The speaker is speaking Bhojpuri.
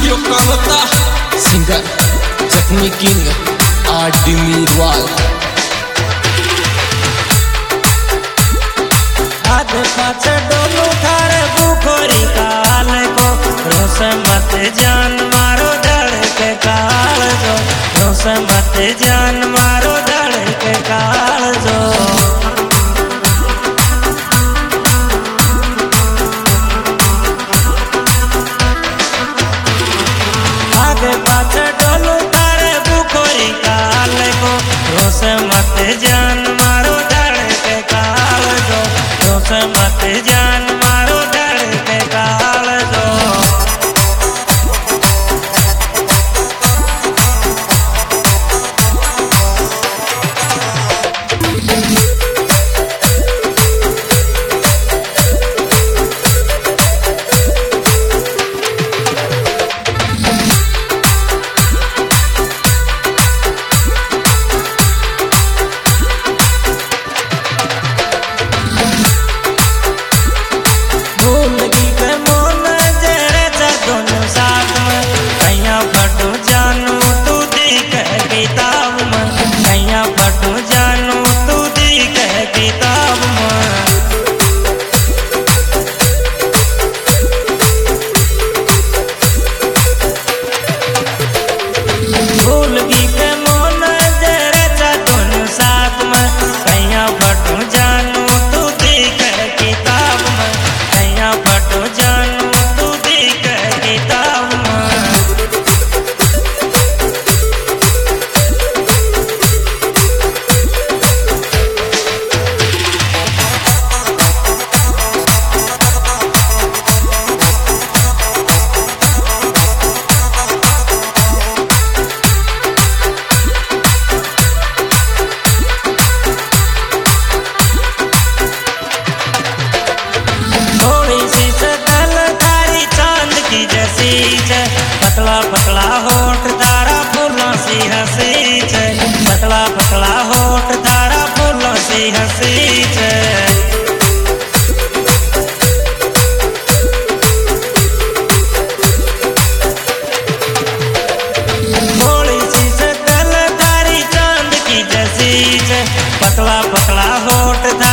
वीडियो करता सिंगर जख्मी किंग आरडी मीरवाल। आगे पाछे डोलू थारे बुखोरी काल को रोस मत जान मारो डर के काल जो रोस मत जान मारो डर के काल जो। आगे पाछे डोलू थारे बुखोरी काल को रोस मत जान मारो डर के काल जो रोस मत जान मारो डर के काल जो। पतला पतला होठ तारा फूलों सी हंसी छे पतला पतला होठ तारा फूलों सी हंसी छे। थोड़ी सी शकल तारी चांद की जैसी छे पतला पतला होठ